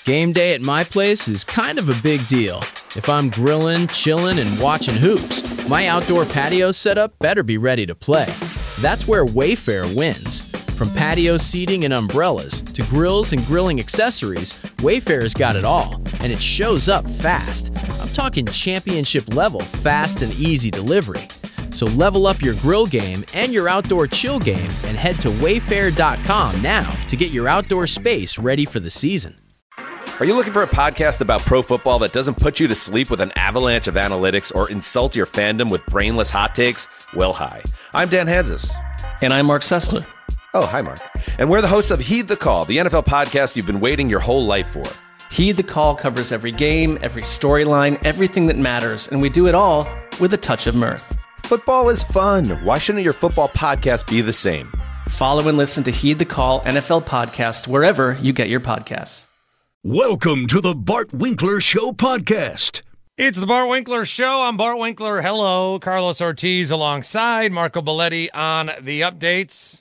Game day at my place is kind of a big deal. If I'm grilling, chilling, and watching hoops, my outdoor patio setup better be ready to play. That's where Wayfair wins. From patio seating and umbrellas to grills and grilling accessories, Wayfair's got it all, and it shows up fast. I'm talking championship level fast and easy delivery. So level up your grill game and your outdoor chill game and head to wayfair.com now to get your outdoor space ready for the season. Are you looking for a podcast about pro football that doesn't put you to sleep with an avalanche of analytics or insult your fandom with brainless hot takes? Well, hi. I'm Dan Hansis. And I'm Mark Sessler. Oh, hi, Mark. And we're the hosts of Heed the Call, the NFL podcast you've been waiting your whole life for. Heed the Call covers every game, every storyline, everything that matters, and we do it all with a touch of mirth. Football is fun. Why shouldn't your football podcast be the same? Follow and listen to Heed the Call NFL podcast wherever you get your podcasts. Welcome to the Bart Winkler Show podcast. It's the Bart Winkler Show. I'm Bart Winkler. Hello. Carlos Ortiz alongside Marco Belletti on the updates.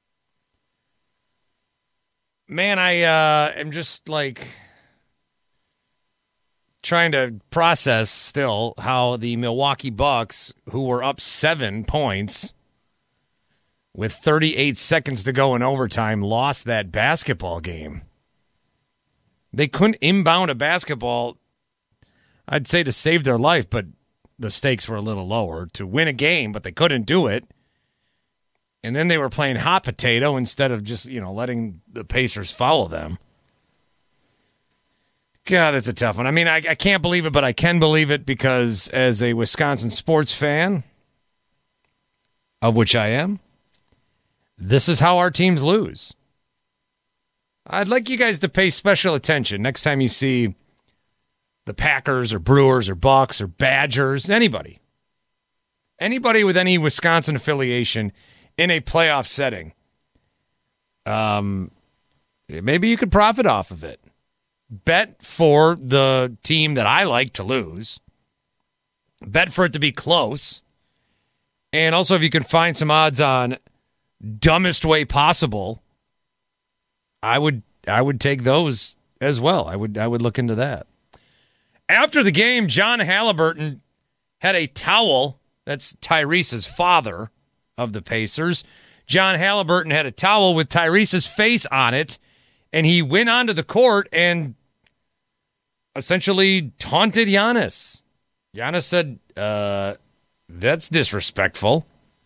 Man, I am just like trying to process still how the Milwaukee Bucks, who were up 7 points with 38 seconds to go in overtime, lost that basketball game. They couldn't inbound a basketball, I'd say, to save their life, but the stakes were a little lower to win a game, but they couldn't do it. And then they were playing hot potato instead of just, letting the Pacers follow them. God, that's a tough one. I mean, I can't believe it, but I can believe it because as a Wisconsin sports fan, of which I am, this is how our teams lose. I'd like you guys to pay special attention next time you see the Packers or Brewers or Bucks or Badgers, anybody with any Wisconsin affiliation in a playoff setting. Maybe you could profit off of it. Bet for the team that I like to lose. Bet for it to be close. And also if you can find some odds on dumbest way possible, I would take those as well. I would look into that. After the game, John Halliburton had a towel. That's Tyrese's father of the Pacers. John Halliburton had a towel with Tyrese's face on it, and he went onto the court and essentially taunted Giannis. Giannis said, that's disrespectful.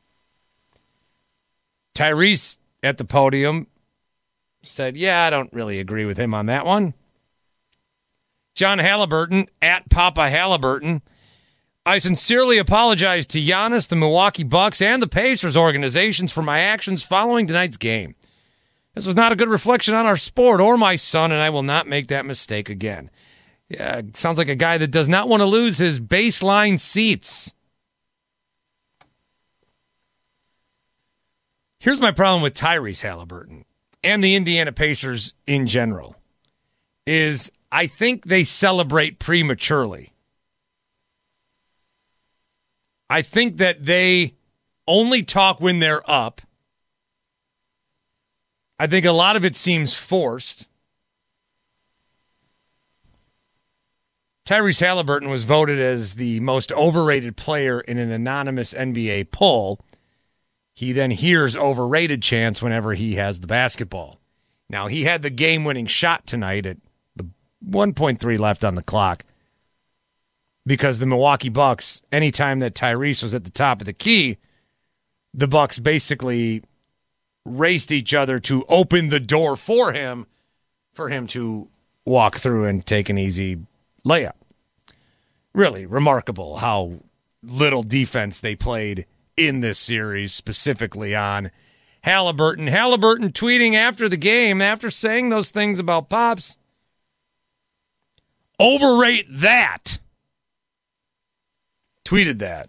Tyrese at the podium said, I don't really agree with him on that one. John Halliburton, at Papa Halliburton, I sincerely apologize to Giannis, the Milwaukee Bucks, and the Pacers organizations for my actions following tonight's game. This was not a good reflection on our sport or my son, and I will not make that mistake again. Yeah, sounds like a guy that does not want to lose his baseline seats. Here's my problem with Tyrese Halliburton and the Indiana Pacers in general, is I think they celebrate prematurely. I think that they only talk when they're up. I think a lot of it seems forced. Tyrese Halliburton was voted as the most overrated player in an anonymous NBA poll. He then hears overrated chants whenever he has the basketball. Now, he had the game-winning shot tonight at the 1.3 left on the clock because the Milwaukee Bucks, anytime that Tyrese was at the top of the key, the Bucks basically raced each other to open the door for him to walk through and take an easy layup. Really remarkable how little defense they played in this series, specifically on Halliburton. Halliburton tweeting after the game, after saying those things about Pops, overrate that. Tweeted that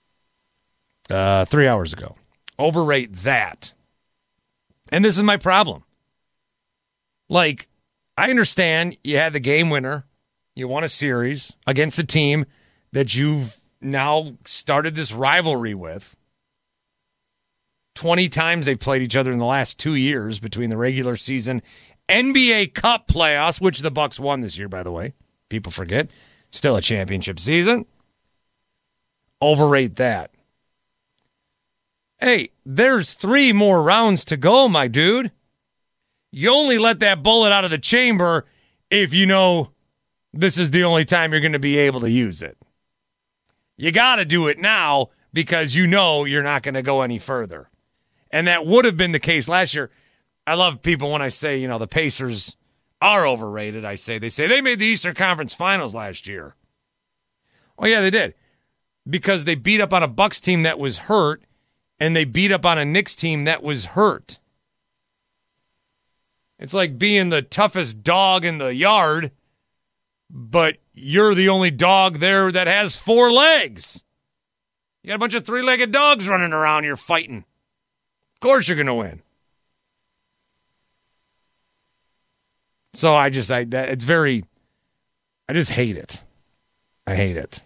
3 hours ago. Overrate that. And this is my problem. Like, I understand you had the game winner. You won a series against a team that you've now started this rivalry with. 20 times they've played each other in the last 2 years between the regular season NBA Cup playoffs, which the Bucks won this year, by the way. People forget. Still a championship season. Overrate that. Hey, there's 3 more rounds to go, my dude. You only let that bullet out of the chamber if you know this is the only time you're going to be able to use it. You got to do it now because you know you're not going to go any further. And that would have been the case last year. I love people when I say, the Pacers are overrated. They say they made the Eastern Conference Finals last year. Oh, yeah, they did. Because they beat up on a Bucks team that was hurt, and they beat up on a Knicks team that was hurt. It's like being the toughest dog in the yard, but you're the only dog there that has 4 legs. You got a bunch of 3-legged dogs running around, you're fighting. Of course you're going to win. So I just hate it. I hate it.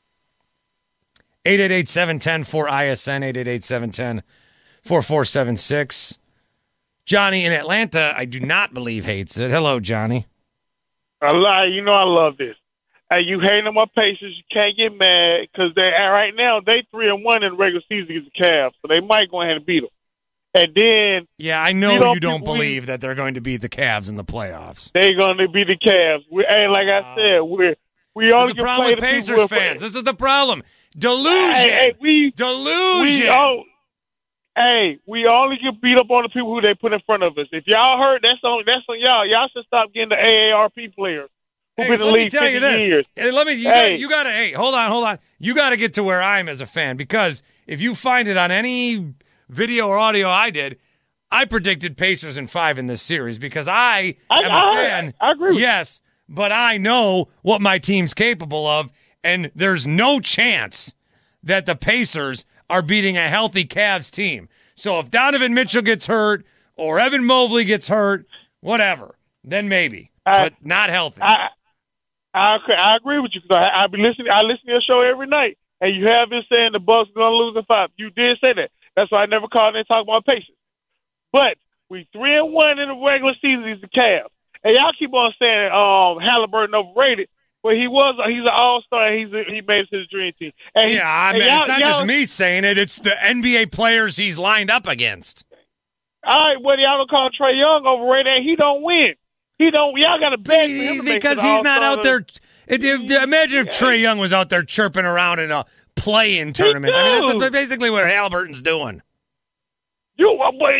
888-710-4ISN, 888-710-4476. Johnny in Atlanta, I do not believe hates it. Hello, Johnny. I lie. I love this. Hey, you hating on my Pacers, you can't get mad because right now they 3-1 in the regular season against the Cavs, so they might go ahead and beat them. And then, yeah, I know you don't believe that they're going to beat the Cavs in the playoffs. They're going to beat the Cavs. And like I said, we only can play the Pacers fans. This is the problem. Delusion. Delusion. We only get beat up on the people who they put in front of us. If y'all hurt, that's on y'all. Y'all should stop getting the AARP players who've been in the league 50 years. Hold on. You got to get to where I'm as a fan, because if you find it on any video or audio I did, I predicted Pacers in 5 in this series because I am a fan. I agree. Yes, but I know what my team's capable of, and there's no chance that the Pacers are beating a healthy Cavs team. So if Donovan Mitchell gets hurt or Evan Mobley gets hurt, whatever, then maybe, but not healthy. I agree with you because I listen to your show every night, and you have been saying the Bucks are going to lose in 5. You did say that. That's why I never called and talk about Pacers. But we 3-1 in the regular season against the Cavs, and y'all keep on saying Halliburton overrated. Well, he's an all-star. He made it to the dream team. And it's not just me saying it. It's the NBA players he's lined up against. All right, well, y'all don't call Trae Young overrated, and he don't win. Y'all got to beg for him to make because he's not out there. Imagine if Trae Young was out there chirping around in a play-in tournament. I mean, that's basically what Halliburton's doing. You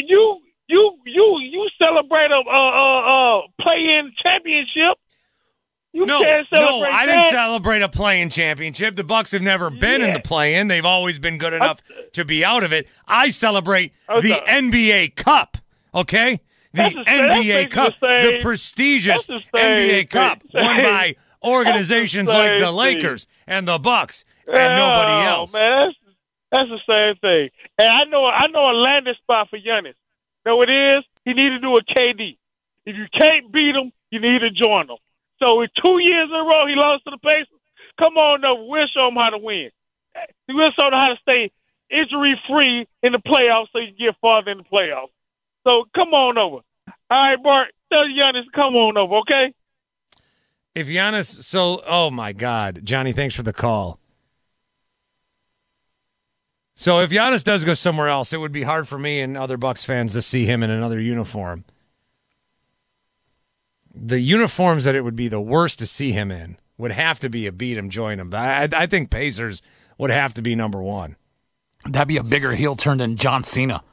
celebrate a play-in championship. I didn't celebrate a play-in championship. The Bucks have never been in the play-in. They've always been good enough to be out of it. I celebrate the NBA Cup, okay? The NBA Cup, the prestigious NBA Cup, won by organizations like the Lakers and the Bucks and nobody else. Man, that's the same thing. And I know a landing spot for Giannis. Know what it is? He need to do a KD. If you can't beat him, you need to join him. So in 2 years in a row, he lost to the Pacers. Come on over. We'll show him how to win. We'll show him how to stay injury-free in the playoffs so you can get farther in the playoffs. So come on over. All right, Bart, tell Giannis to come on over, okay? If Giannis, oh my God. Johnny, thanks for the call. So if Giannis does go somewhere else, it would be hard for me and other Bucks fans to see him in another uniform. The uniforms that it would be the worst to see him in would have to be a beat him, join him. I think Pacers would have to be number 1. That'd be a bigger heel turn than John Cena.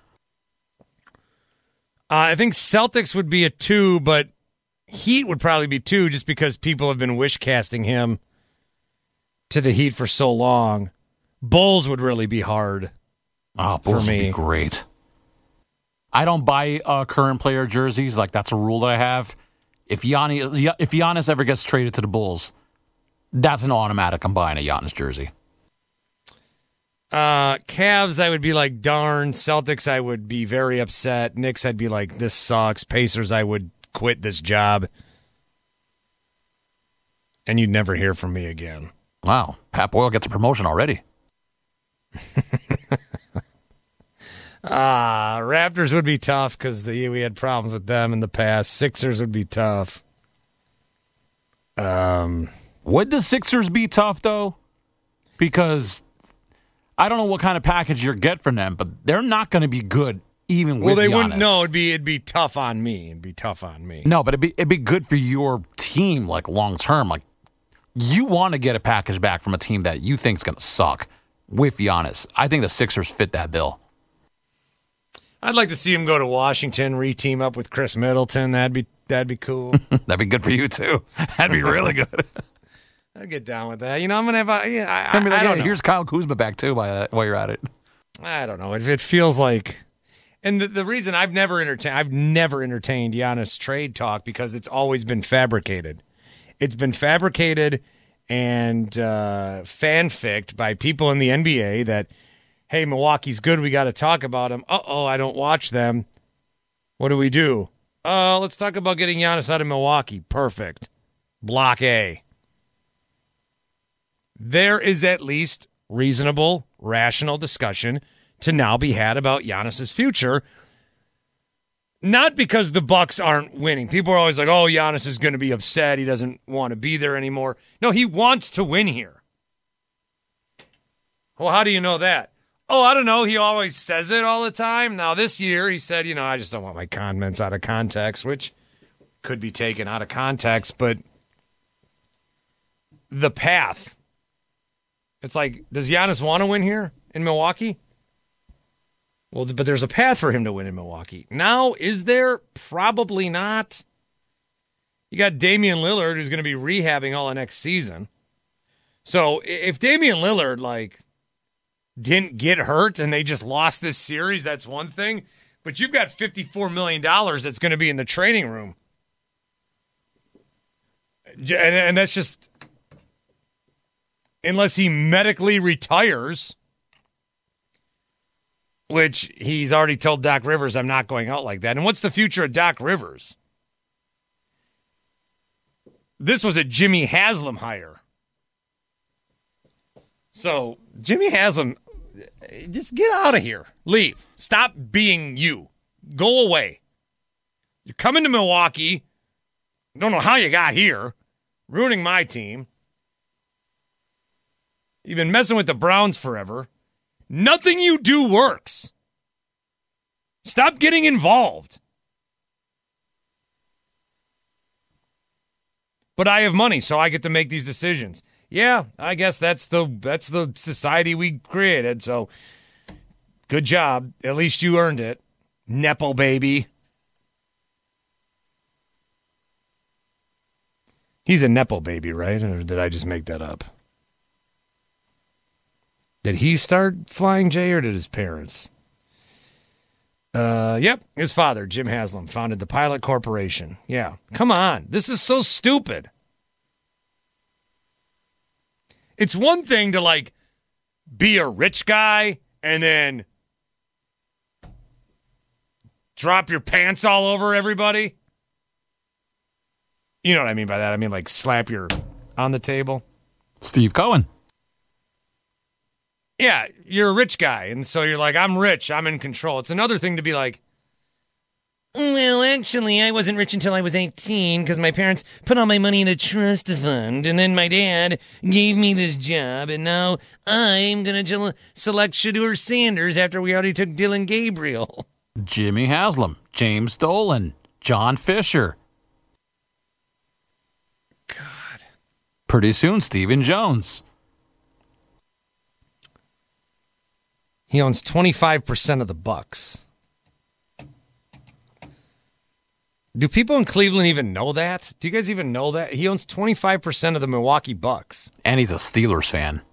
I think Celtics would be a 2, but Heat would probably be 2 just because people have been wish-casting him to the Heat for so long. Bulls would really be hard Bulls would be great. I don't buy current player jerseys. Like, that's a rule that I have. If Giannis ever gets traded to the Bulls, that's an automatic. I'm buying a Giannis jersey. Cavs, I would be like, darn. Celtics, I would be very upset. Knicks, I'd be like, this sucks. Pacers, I would quit this job. And you'd never hear from me again. Wow. Pat Boyle gets a promotion already. Raptors would be tough because we had problems with them in the past. Sixers would be tough. Would the Sixers be tough, though? Because I don't know what kind of package you get from them, but they're not going to be good even with Giannis. Well, they wouldn't. No, it'd be tough on me. It'd be tough on me. No, but it'd be good for your team, like, long term. Like, you want to get a package back from a team that you think is going to suck with Giannis. I think the Sixers fit that bill. I'd like to see him go to Washington, re-team up with Chris Middleton. That'd be cool. That'd be good for you too. That'd be really good. I'd get down with that. I'm gonna have I don't know. Here's Kyle Kuzma back too. While you're at it, I don't know. It feels like, and the reason I've never entertained Giannis trade talk because it's always been fabricated. It's been fabricated and fanficked by people in the NBA that, hey, Milwaukee's good. We got to talk about them. I don't watch them. What do? Let's talk about getting Giannis out of Milwaukee. Perfect. Block A. There is at least reasonable, rational discussion to now be had about Giannis's future. Not because the Bucks aren't winning. People are always like, oh, Giannis is going to be upset. He doesn't want to be there anymore. No, he wants to win here. Well, how do you know that? Oh, I don't know. He always says it all the time. Now, this year, he said, I just don't want my comments out of context, which could be taken out of context. But the path. It's like, does Giannis want to win here in Milwaukee? Well, but there's a path for him to win in Milwaukee. Now, is there? Probably not. You got Damian Lillard, who's going to be rehabbing all of next season. So if Damian Lillard, didn't get hurt and they just lost this series, that's one thing. But you've got $54 million that's going to be in the training room. And that's just, unless he medically retires, which he's already told Doc Rivers, I'm not going out like that. And what's the future of Doc Rivers? This was a Jimmy Haslam hire. So, Jimmy Haslam, just get out of here. Leave. Stop being you. Go away. You're coming to Milwaukee. Don't know how you got here. Ruining my team. You've been messing with the Browns forever. Nothing you do works. Stop getting involved. But I have money, so I get to make these decisions. Yeah, I guess that's the society we created, so good job. At least you earned it. Nepo baby. He's a Nepo baby, right? Or did I just make that up? Did he start Flying J or did his parents? Yep, his father, Jim Haslam, founded the Pilot Corporation. Yeah, come on. This is so stupid. It's one thing to, be a rich guy and then drop your pants all over everybody. You know what I mean by that? I mean, slap your on the table. Steve Cohen. Yeah, you're a rich guy, and so you're like, I'm rich, I'm in control. It's another thing to be like, well, actually, I wasn't rich until I was 18 because my parents put all my money in a trust fund, and then my dad gave me this job, and now I'm going to select Shedeur Sanders after we already took Dylan Gabriel. Jimmy Haslam, James Dolan, John Fisher. God. Pretty soon, Stephen Jones. He owns 25% of the Bucks. Do people in Cleveland even know that? Do you guys even know that? He owns 25% of the Milwaukee Bucks. And he's a Steelers fan.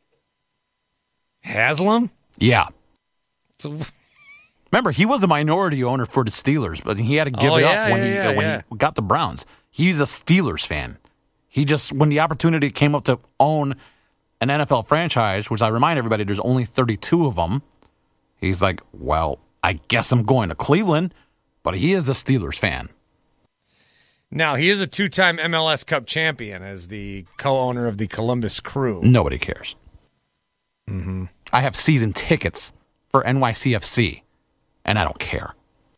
Haslam? Yeah. Remember, he was a minority owner for the Steelers, but he had to give it up when he got the Browns. He's a Steelers fan. He just, when the opportunity came up to own an NFL franchise, which I remind everybody there's only 32 of them, he's like, well, I guess I'm going to Cleveland, but he is a Steelers fan. Now, he is a two-time MLS Cup champion as the co-owner of the Columbus Crew. Nobody cares. Mm-hmm. I have season tickets for NYCFC. and I don't care.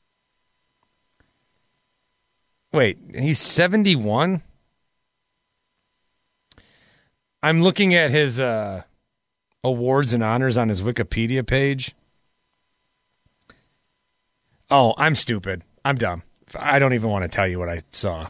Wait, he's 71? I'm looking at his awards and honors on his Wikipedia page. Oh, I'm stupid. I'm dumb. I don't even want to tell you what I saw.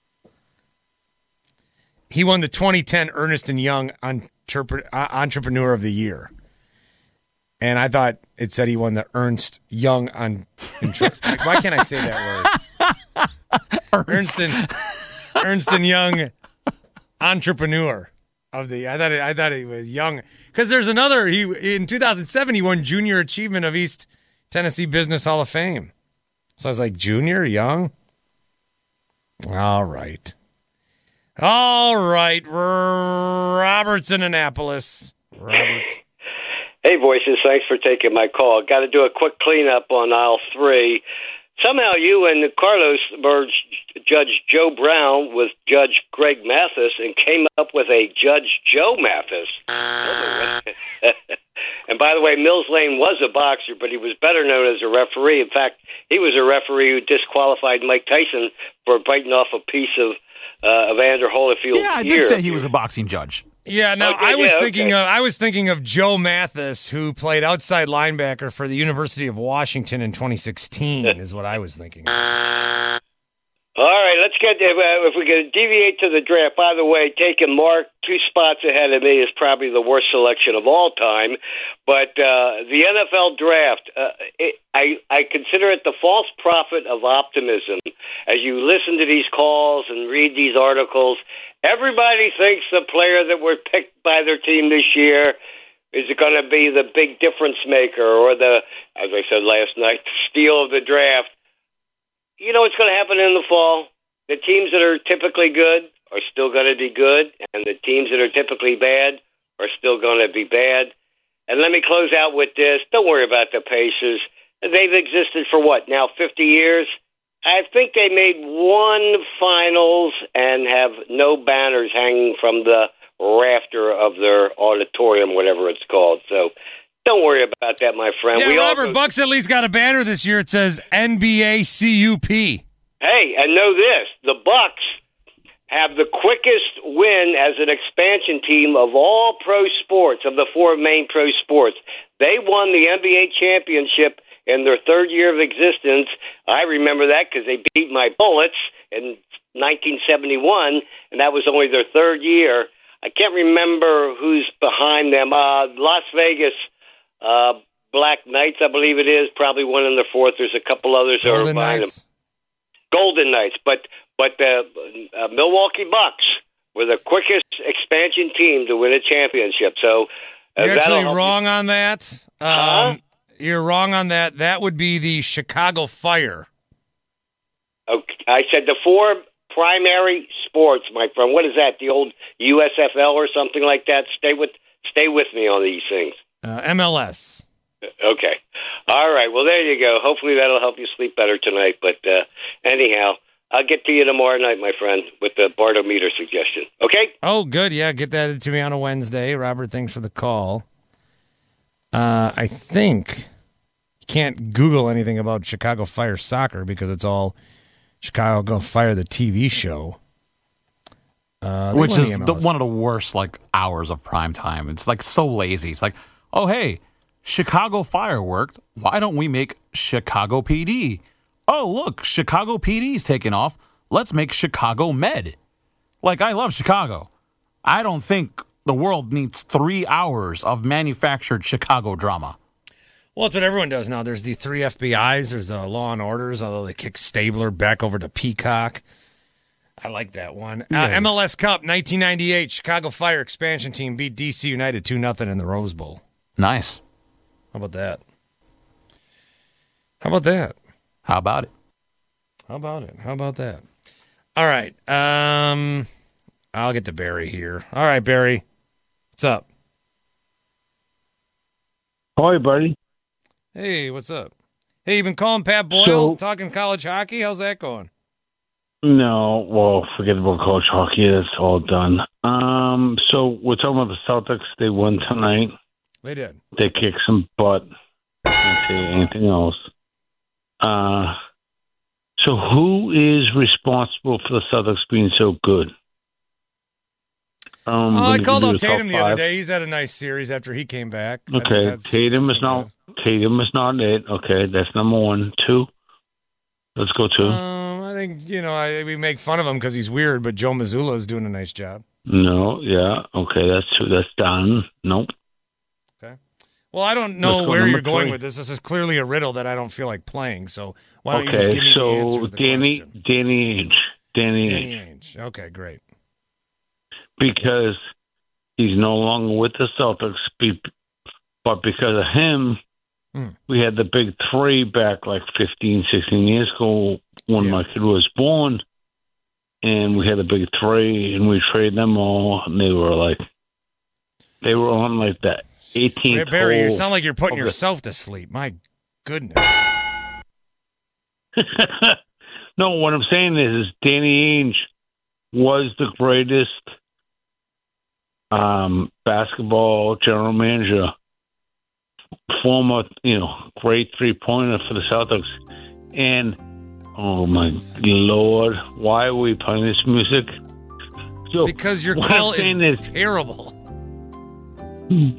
He won the 2010 Ernst & Young Entrepreneur of the Year. And I thought it said he won the Ernst Young like, why can't I say that word? Ernst & Young Entrepreneur of the. I thought he was young because there's another. In 2007 he won Junior Achievement of East Tennessee Business Hall of Fame. So I was like, junior, young. All right, Robert's in Annapolis. Robert. Hey, Voices, thanks for taking my call. Got to do a quick cleanup on aisle 3. Somehow you and Carlos merged Judge Joe Brown with Judge Greg Mathis and came up with a Judge Joe Mathis. And by the way, Mills Lane was a boxer, but he was better known as a referee. In fact, he was a referee who disqualified Mike Tyson for biting off a piece of Evander Holyfield's ear. Yeah, I did say he was a boxing judge. Yeah, no, I was thinking of Joe Mathis, who played outside linebacker for the University of Washington in 2016, is what I was thinking. All right, let's get if we can deviate to the draft. By the way, taking Mark 2 spots ahead of me is probably the worst selection of all time. But the NFL draft, I consider it the false prophet of optimism. As you listen to these calls and read these articles, everybody thinks the player that were picked by their team this year is going to be the big difference maker or the, as I said last night, the steal of the draft. You know what's going to happen in the fall? The teams that are typically good are still going to be good, and the teams that are typically bad are still going to be bad. And let me close out with this. Don't worry about the Pacers. They've existed for what, now 50 years? I think they made one finals and have no banners hanging from the rafter of their auditorium, whatever it's called. So don't worry about that, my friend. Yeah, Robert, Bucks at least got a banner this year. It says NBA CUP. Hey, and know this. The Bucks have the quickest win as an expansion team of all pro sports, of the 4 main pro sports. They won the NBA championship in their 3rd year of existence. I remember that because they beat my Bullets in 1971, and that was only their 3rd year. I can't remember who's behind them. Las Vegas Black Knights, I believe it is, probably one in the 4th. There's a couple others that are behind them. Golden Knights, but the Milwaukee Bucks were the quickest expansion team to win a championship. So you're actually wrong on that. You're wrong on that. That would be the Chicago Fire. Okay, I said the 4 primary sports, my friend. What is that? The old USFL or something like that? Stay with me on these things. MLS. Okay. All right. Well, there you go. Hopefully that'll help you sleep better tonight. But anyhow, I'll get to you tomorrow night, my friend, with the Bartometer suggestion. Okay? Oh, good. Yeah, get that to me on a Wednesday. Robert, thanks for the call. I think you can't Google anything about Chicago Fire soccer because it's all Chicago Fire, the TV show. Which is one of the worst hours of prime time. It's so lazy. It's like, oh, hey, Chicago Fire worked. Why don't we make Chicago PD? Oh, look, Chicago PD's taking off. Let's make Chicago Med. I love Chicago. I don't think the world needs 3 hours of manufactured Chicago drama. Well, it's what everyone does now. There's the 3 FBIs. There's the Law and Orders, although they kick Stabler back over to Peacock. I like that one. MLS Cup, 1998. Chicago Fire expansion team beat DC United 2-0 in the Rose Bowl. Nice. How about that? How about that? How about it? How about it? How about that? All right. I'll get to Barry here. All right, Barry. What's up? Hi, buddy. Hey, what's up? Hey, you been calling Pat Boyle, talking college hockey? How's that going? No, well, forget about college hockey. That's all done. So we're talking about the Celtics. They won tonight. They did. They kicked some butt. I can't say anything else. So who is responsible for the Celtics being so good? I called out Tatum the other day. He's had a nice series after he came back. Okay, Tatum is not it. Okay, that's number 1. 2. Let's go 2. I think, we make fun of him because he's weird, but Joe Mazzulla is doing a nice job. No, yeah. Okay, that's 2. That's done. Nope. Okay. Well, I don't know where you're going with this. This is clearly a riddle that I don't feel like playing. So why don't you just give me the answer to the question? Danny Ainge. Okay, great. Because he's no longer with the Celtics, but because of him, we had the big 3 back like 15, 16 years ago when my kid was born, and we had the big 3, and we traded them all, and they were on like that 18th Barry, hole. you sound like you're putting yourself to sleep. My goodness. No, what I'm saying is Danny Ainge was the greatest basketball general manager, former, great 3-pointer for the Celtics. And, oh my Lord, why are we playing this music? So, because your call is terrible. Is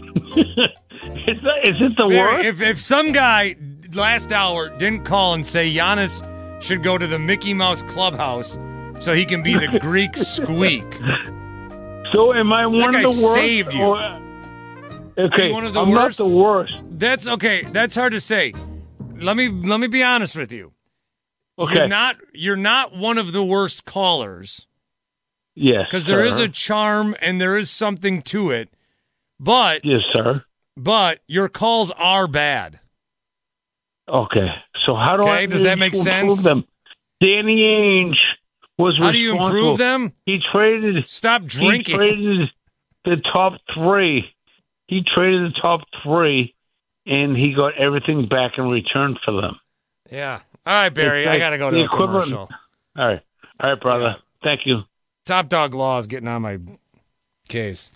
it the worst? If some guy last hour didn't call and say Giannis should go to the Mickey Mouse Clubhouse so he can be the Greek squeak. So am I one of the worst? Saved you. Okay, one of the I'm worst? not the worst. That's okay. That's hard to say. Let me be honest with you. Okay, you're not one of the worst callers. Yes, because there is a charm and there is something to it. But yes, sir. But your calls are bad. Okay, so how do I? Does that make sense? Them? Danny Ainge was responsible. How do you improve them? He traded. Stop drinking. He traded the top 3. He traded the top 3, and he got everything back in return for them. Yeah. All right, Barry. I got to go to a commercial. All right, brother. Yeah. Thank you. Top Dog Law is getting on my case.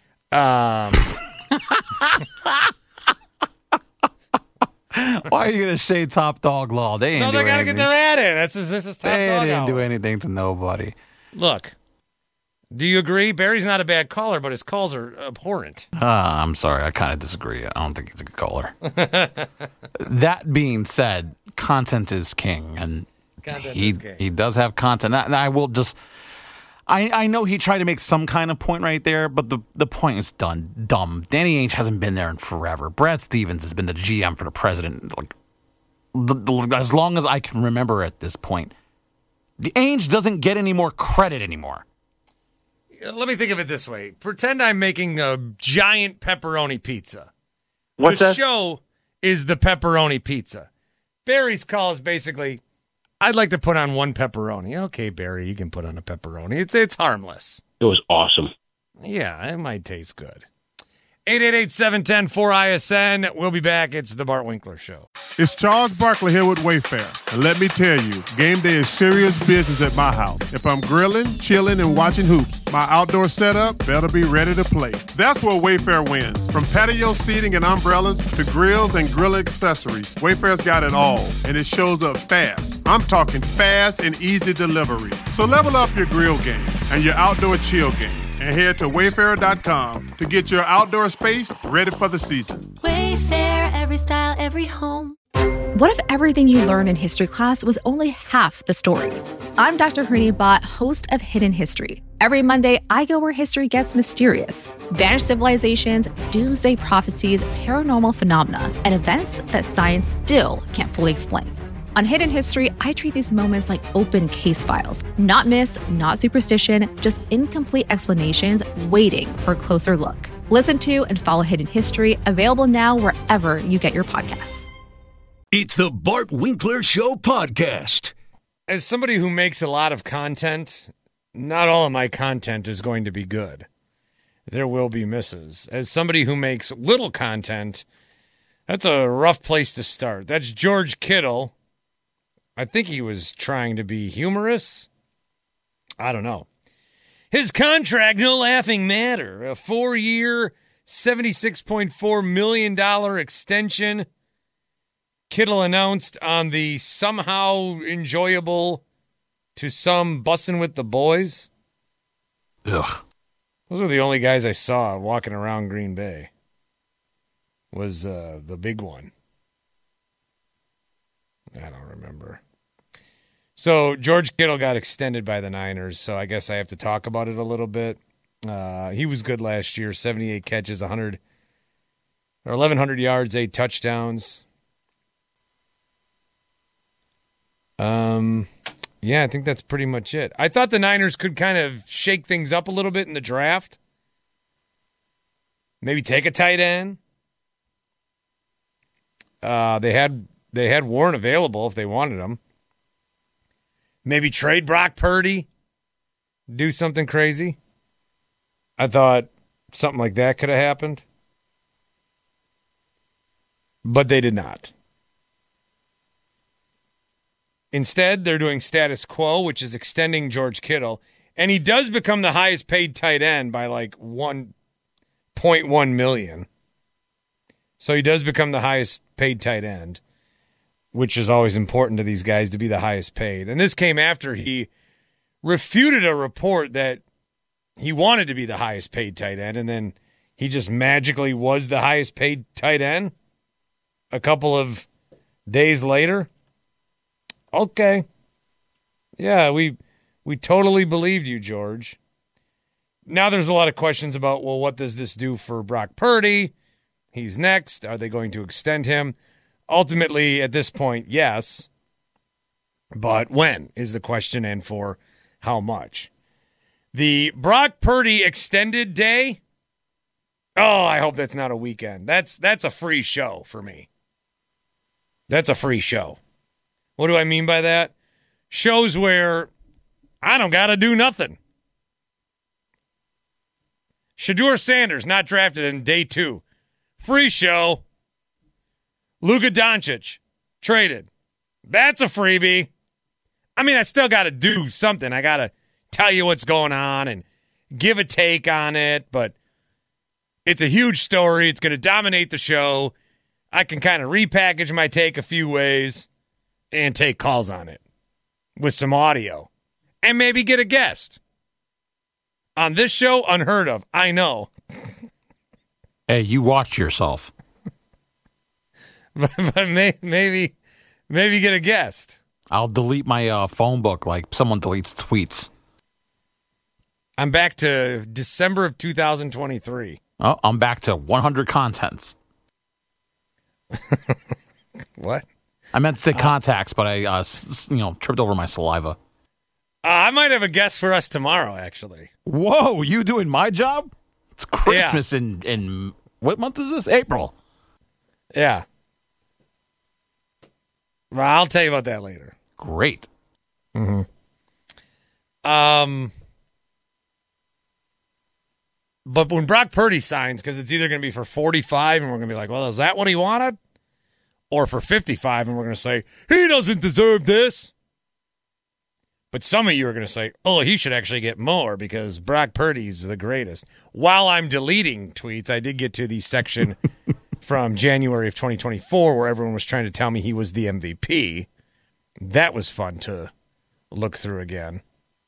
Why are you going to say Top Dog Law? They got to get their ad in. This is Top Dog They didn't hour. do anything to nobody. Look, do you agree? Barry's not a bad caller, but his calls are abhorrent. I'm sorry. I kind of disagree. I don't think he's a good caller. That being said, content is king, and he does have content. And I will just... I know he tried to make some kind of point right there, but the point is dumb. Danny Ainge hasn't been there in forever. Brad Stevens has been the GM for the president as long as I can remember at this point. The Ainge doesn't get any more credit anymore. Let me think of it this way. Pretend I'm making a giant pepperoni pizza. What's the that? show is the pepperoni pizza. Barry's call is basically... I'd like to put on 1 pepperoni. Okay, Barry, you can put on a pepperoni. It's harmless. It was awesome. Yeah, it might taste good. 888-710-4ISN. We'll be back. It's the Bart Winkler Show. It's Charles Barkley here with Wayfair. And let me tell you, game day is serious business at my house. If I'm grilling, chilling, and watching hoops, my outdoor setup better be ready to play. That's where Wayfair wins. From patio seating and umbrellas to grills and grill accessories, Wayfair's got it all. And it shows up fast. I'm talking fast and easy delivery. So level up your grill game and your outdoor chill game. And head to Wayfair.com to get your outdoor space ready for the season. Wayfair, every style, every home. What if everything you learned in history class was only half the story? I'm Dr. Harini Bhatt, host of Hidden History. Every Monday, I go where history gets mysterious. Vanished civilizations, doomsday prophecies, paranormal phenomena, and events that science still can't fully explain. On Hidden History, I treat these moments like open case files. Not myths, not superstition, just incomplete explanations waiting for a closer look. Listen to and follow Hidden History, available now wherever you get your podcasts. It's the Bart Winkler Show podcast. As somebody who makes a lot of content, not all of my content is going to be good. There will be misses. As somebody who makes little content, that's a rough place to start. That's George Kittle. I think he was trying to be humorous. I don't know. His contract, no laughing matter. A 4-year, $76.4 million extension. Kittle announced on the somehow enjoyable to some Bussin' with the Boys. Ugh. Those were the only guys I saw walking around Green Bay. Was the big one. I don't remember. So George Kittle got extended by the Niners, so I guess I have to talk about it a little bit. He was good last year, 78 catches, 1,100 yards, 8 touchdowns. Yeah, I think that's pretty much it. I thought the Niners could kind of shake things up a little bit in the draft. Maybe take a tight end. They had Warren available if they wanted him. Maybe trade Brock Purdy. Do something crazy. I thought something like that could have happened. But they did not. Instead, they're doing status quo, which is extending George Kittle. And he does become the highest paid tight end by like $1.1 million. So he does become the highest paid tight end, which is always important to these guys to be the highest paid. And this came after he refuted a report that he wanted to be the highest paid tight end, and then he just magically was the highest paid tight end a couple of days later. Okay. Yeah, we totally believed you, George. Now there's a lot of questions about, well, what does this do for Brock Purdy? He's next. Are they going to extend him? Ultimately, at this point, yes. But when is the question, and for how much? The Brock Purdy extended day? Oh, I hope that's not a weekend. That's a free show for me. That's a free show. What do I mean by that? Shows where I don't got to do nothing. Shedeur Sanders not drafted in day 2. Free show. Luka Doncic traded. That's a freebie. I mean, I still got to do something. I got to tell you what's going on and give a take on it, but it's a huge story. It's going to dominate the show. I can kind of repackage my take a few ways and take calls on it with some audio and maybe get a guest. On this show, unheard of. I know. Hey, you watch yourself. but maybe get a guest. I'll delete my phone book like someone deletes tweets. I'm back to December of 2023. Oh, I'm back to 100 contents. What? I meant to say contacts, but I tripped over my saliva. I might have a guest for us tomorrow, actually. Whoa, you doing my job? It's Christmas in what month is this? April. Yeah. Well, I'll tell you about that later. Great. Mm-hmm. But when Brock Purdy signs, because it's either going to be for 45 and we're going to be like, well, is that what he wanted? Or for 55 and we're going to say, he doesn't deserve this. But some of you are going to say, oh, he should actually get more because Brock Purdy's the greatest. While I'm deleting tweets, I did get to the section from January of 2024 where everyone was trying to tell me he was the MVP. That was fun to look through again.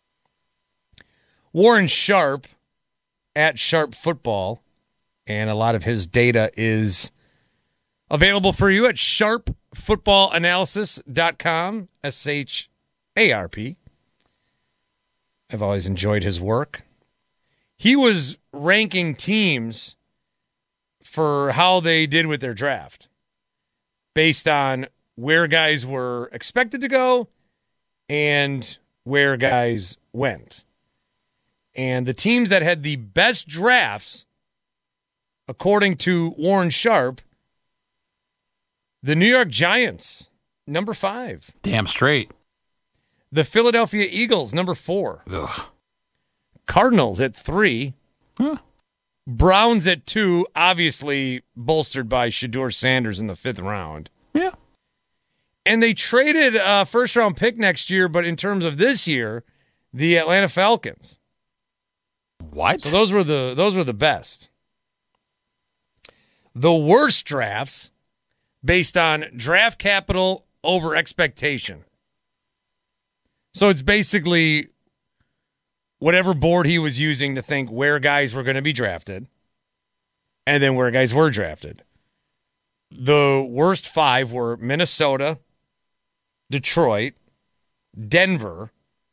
Warren Sharp at Sharp Football, and a lot of his data is available for you at sharpfootballanalysis.com, SHARP. I've always enjoyed his work. He was ranking teams for how they did with their draft based on where guys were expected to go and where guys went. And the teams that had the best drafts, according to Warren Sharp, the New York Giants, number 5. Damn straight. The Philadelphia Eagles, number 4. Ugh. Cardinals at 3. Huh. Browns at 2, obviously bolstered by Shedeur Sanders in the 5th round. Yeah. And they traded a first-round pick next year, but in terms of this year, the Atlanta Falcons. What? So those were the best. The worst drafts, based on draft capital over expectation. So it's basically whatever board he was using to think where guys were going to be drafted and then where guys were drafted. The worst 5 were Minnesota, Detroit, Denver.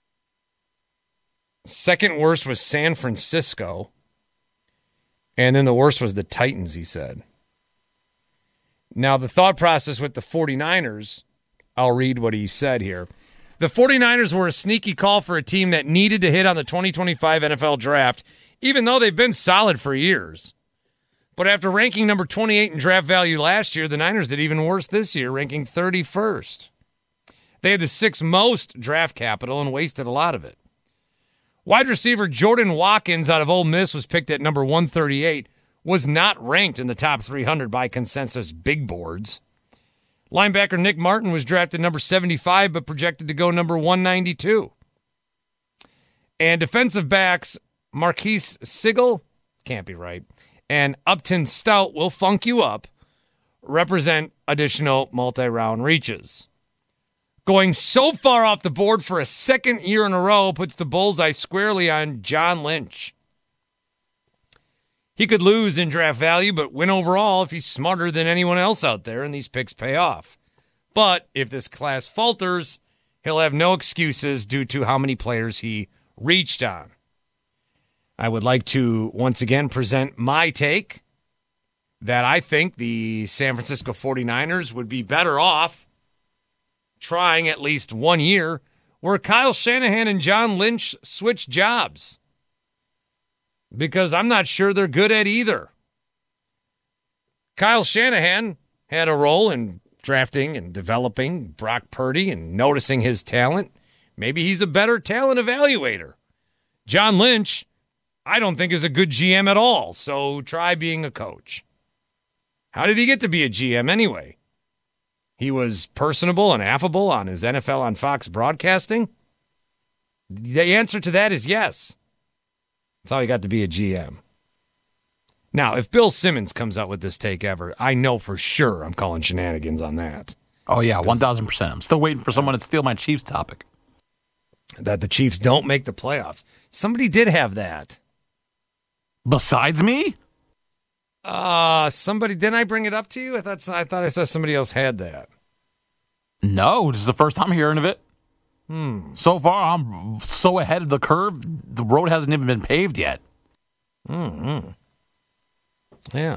Second worst was San Francisco. And then the worst was the Titans, he said. Now, the thought process with the 49ers, I'll read what he said here. The 49ers were a sneaky call for a team that needed to hit on the 2025 NFL draft, even though they've been solid for years. But after ranking number 28 in draft value last year, the Niners did even worse this year, ranking 31st. They had the 6th most draft capital and wasted a lot of it. Wide receiver Jordan Watkins out of Ole Miss was picked at number 138, was not ranked in the top 300 by consensus big boards. Linebacker Nick Martin was drafted number 75, but projected to go number 192. And defensive backs Marquise Sigel, can't be right, and Upton Stout will funk you up, represent additional multi-round reaches. Going so far off the board for a second year in a row puts the bullseye squarely on John Lynch. He could lose in draft value, but win overall if he's smarter than anyone else out there, and these picks pay off. But if this class falters, he'll have no excuses due to how many players he reached on. I would like to once again present my take that I think the San Francisco 49ers would be better off trying at least 1 year where Kyle Shanahan and John Lynch switch jobs. Because I'm not sure they're good at either. Kyle Shanahan had a role in drafting and developing Brock Purdy and noticing his talent. Maybe he's a better talent evaluator. John Lynch, I don't think is a good GM at all, so try being a coach. How did he get to be a GM anyway? He was personable and affable on his NFL on Fox broadcasting? The answer to that is yes. That's how he got to be a GM. Now, if Bill Simmons comes out with this take ever, I know for sure I'm calling shenanigans on that. Oh, yeah, 1,000%. I'm still waiting for someone to steal my Chiefs topic. That the Chiefs don't make the playoffs. Somebody did have that. Besides me? Somebody, didn't I bring it up to you? I thought I saw somebody else had that. No, this is the first time hearing of it. So far, I'm so ahead of the curve, the road hasn't even been paved yet. Yeah.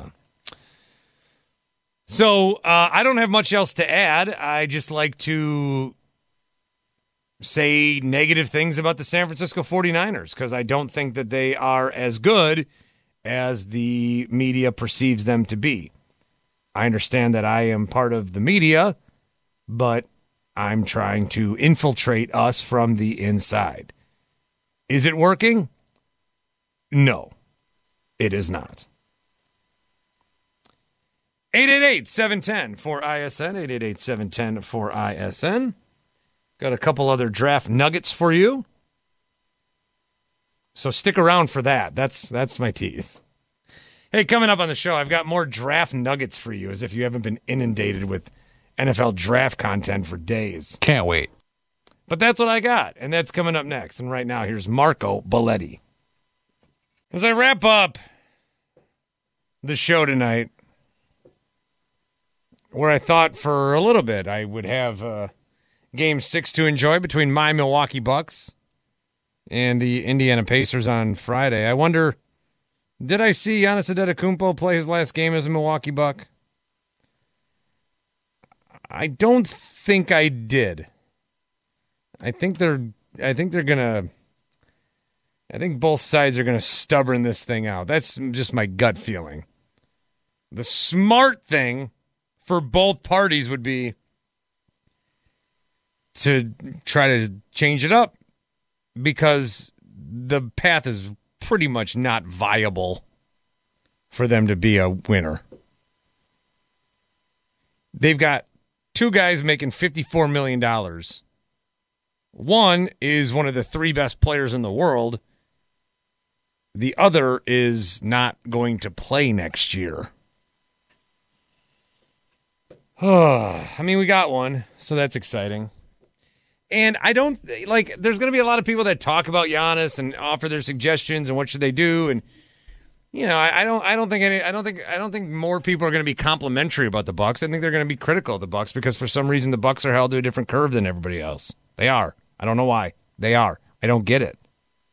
So I don't have much else to add. I just like to say negative things about the San Francisco 49ers because I don't think that they are as good as the media perceives them to be. I understand that I am part of the media, but I'm trying to infiltrate us from the inside. Is it working? No, it is not. 888-710-4ISN, 888-710-4ISN. Got a couple other draft nuggets for you. So stick around for that. That's my tease. Hey, coming up on the show, I've got more draft nuggets for you, as if you haven't been inundated with NFL draft content for days. Can't wait. But that's what I got, and that's coming up next. And right now, here's Marco Belletti. As I wrap up the show tonight, where I thought for a little bit I would have Game 6 to enjoy between my Milwaukee Bucks and the Indiana Pacers on Friday. I wonder, did I see Giannis Antetokounmpo play his last game as a Milwaukee Buck? I don't think I did. I think both sides are gonna stubborn this thing out. That's just my gut feeling. The smart thing for both parties would be to try to change it up because the path is pretty much not viable for them to be a winner. They've got two guys making $54 million. One is one of the 3 best players in the world. The other is not going to play next year. I mean, we got one, so that's exciting. And I don't like. There's going to be a lot of people that talk about Giannis and offer their suggestions and what should they do. And I don't think more people are going to be complimentary about the Bucks. I think they're going to be critical of the Bucks because for some reason the Bucks are held to a different curve than everybody else. They are. I don't know why. They are. I don't get it.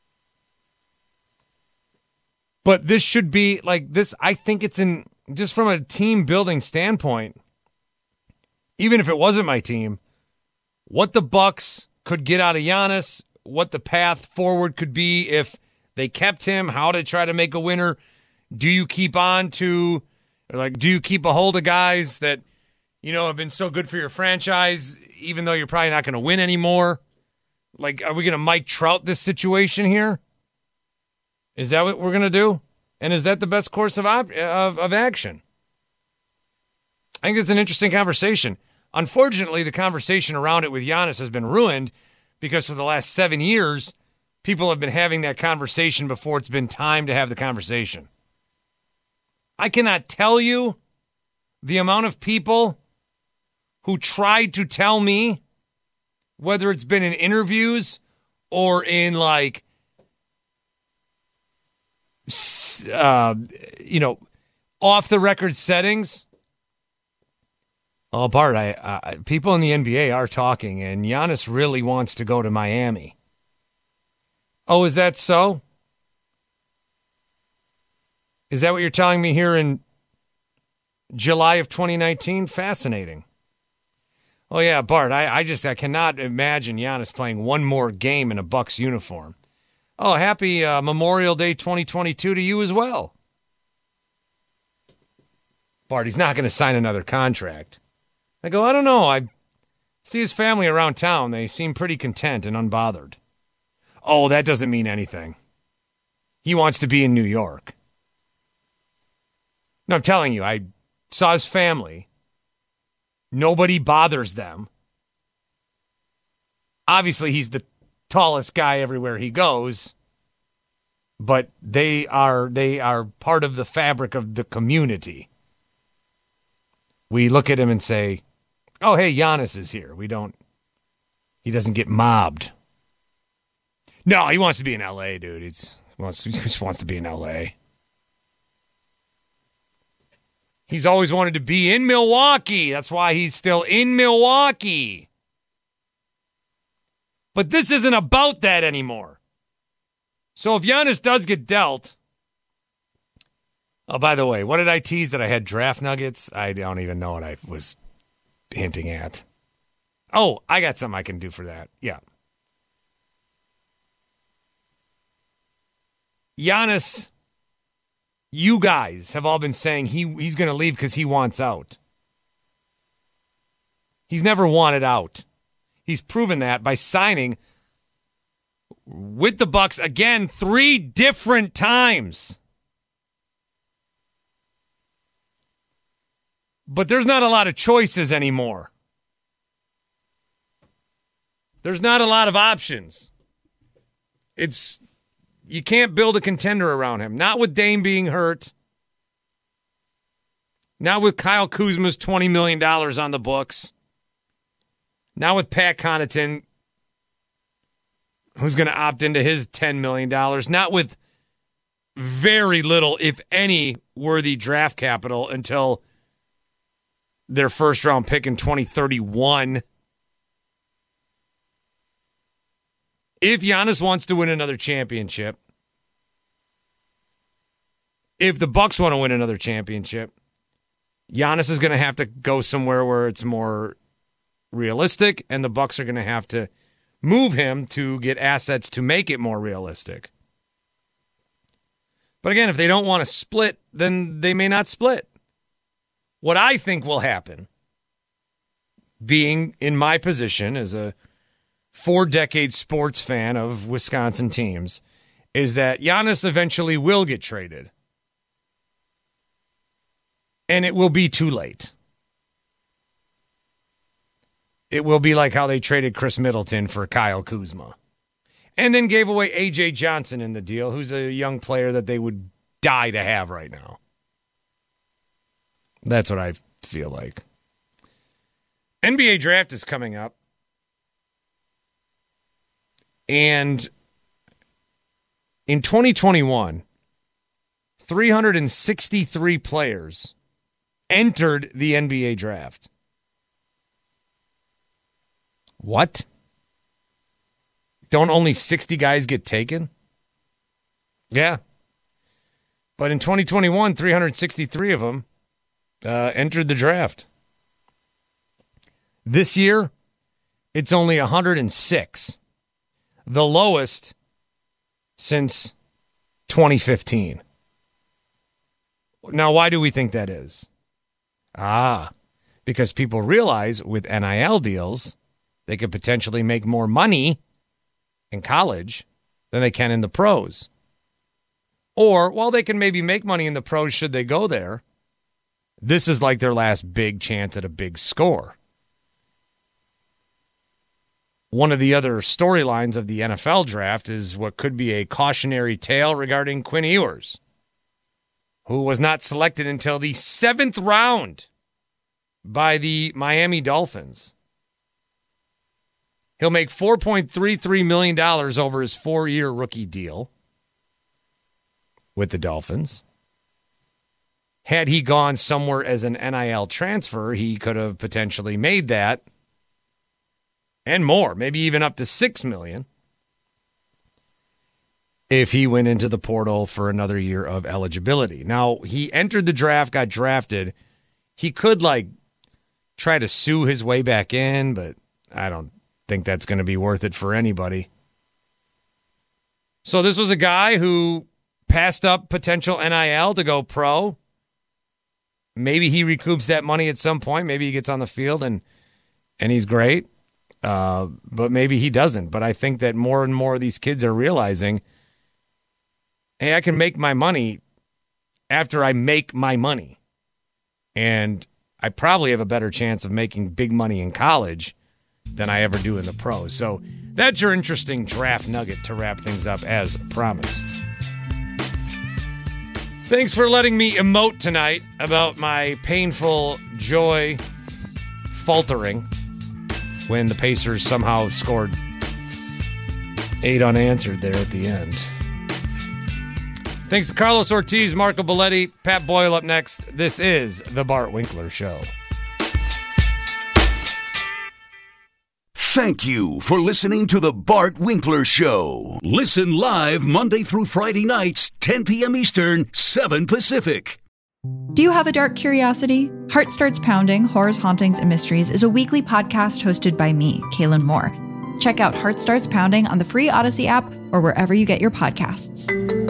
But this should be like this. I think it's just from a team building standpoint. Even if it wasn't my team, what the Bucks could get out of Giannis, what the path forward could be if they kept him, how to try to make a winner. Do you keep on to, do you keep a hold of guys that, have been so good for your franchise, even though you're probably not going to win anymore? Like, are we going to Mike Trout this situation here? Is that what we're going to do? And is that the best course of action? I think it's an interesting conversation. Unfortunately, the conversation around it with Giannis has been ruined because for the last 7 years, people have been having that conversation before it's been time to have the conversation. I cannot tell you the amount of people who tried to tell me, whether it's been in interviews or in off the record settings. Oh, Bart, people in the NBA are talking, and Giannis really wants to go to Miami. Oh, is that so? Is that what you're telling me here in July of 2019? Fascinating. Oh, yeah, Bart, I cannot imagine Giannis playing one more game in a Bucks uniform. Oh, happy Memorial Day 2022 to you as well. Bart, he's not going to sign another contract. I go, I don't know. I see his family around town. They seem pretty content and unbothered. Oh, that doesn't mean anything. He wants to be in New York. No, I'm telling you, I saw his family. Nobody bothers them. Obviously, he's the tallest guy everywhere he goes, but they are part of the fabric of the community. We look at him and say, oh, hey, Giannis is here. He doesn't get mobbed. No, he wants to be in L.A., dude. He just wants to be in L.A. He's always wanted to be in Milwaukee. That's why he's still in Milwaukee. But this isn't about that anymore. So if Giannis does get dealt... Oh, by the way, what did I tease that I had draft nuggets? I don't even know what I was hinting at. Oh, I got something I can do for that. Yeah. Giannis, you guys have all been saying he's going to leave because he wants out. He's never wanted out. He's proven that by signing with the Bucks again 3 different times. But there's not a lot of choices anymore. There's not a lot of options. You can't build a contender around him. Not with Dame being hurt. Not with Kyle Kuzma's $20 million on the books. Not with Pat Connaughton, who's going to opt into his $10 million. Not with very little, if any, worthy draft capital until their first-round pick in 2031. If Giannis wants to win another championship, if the Bucks want to win another championship, Giannis is going to have to go somewhere where it's more realistic, and the Bucks are going to have to move him to get assets to make it more realistic. But again, if they don't want to split, then they may not split. What I think will happen, being in my position as a 4-decade sports fan of Wisconsin teams, is that Giannis eventually will get traded. And it will be too late. It will be like how they traded Chris Middleton for Kyle Kuzma. And then gave away A.J. Johnson in the deal, who's a young player that they would die to have right now. That's what I feel like. NBA draft is coming up. And in 2021, 363 players entered the NBA draft. What? Don't only 60 guys get taken? Yeah. But in 2021, 363 of them entered the draft. This year, it's only 106. The lowest since 2015. Now, why do we think that is? Because people realize with NIL deals, they could potentially make more money in college than they can in the pros. Or, while they can maybe make money in the pros should they go there, this is like their last big chance at a big score. One of the other storylines of the NFL draft is what could be a cautionary tale regarding Quinn Ewers, who was not selected until the 7th round by the Miami Dolphins. He'll make $4.33 million over his 4-year rookie deal with the Dolphins. Had he gone somewhere as an NIL transfer, he could have potentially made that and more, maybe even up to $6 million if he went into the portal for another year of eligibility. Now, he entered the draft, got drafted. He could, try to sue his way back in, but I don't think that's going to be worth it for anybody. So this was a guy who passed up potential NIL to go pro. Maybe he recoups that money at some point. Maybe he gets on the field and he's great. But maybe he doesn't. But I think that more and more of these kids are realizing, hey, I can make my money after I make my money. And I probably have a better chance of making big money in college than I ever do in the pros. So that's your interesting draft nugget to wrap things up as promised. Thanks for letting me emote tonight about my painful joy faltering when the Pacers somehow scored 8 unanswered there at the end. Thanks to Carlos Ortiz, Marco Belletti, Pat Boyle up next. This is The Bart Winkler Show. Thank you for listening to The Bart Winkler Show. Listen live Monday through Friday nights, 10 p.m. Eastern, 7 Pacific. Do you have a dark curiosity? Heart Starts Pounding, Horrors, Hauntings, and Mysteries is a weekly podcast hosted by me, Kaylin Moore. Check out Heart Starts Pounding on the free Odyssey app or wherever you get your podcasts.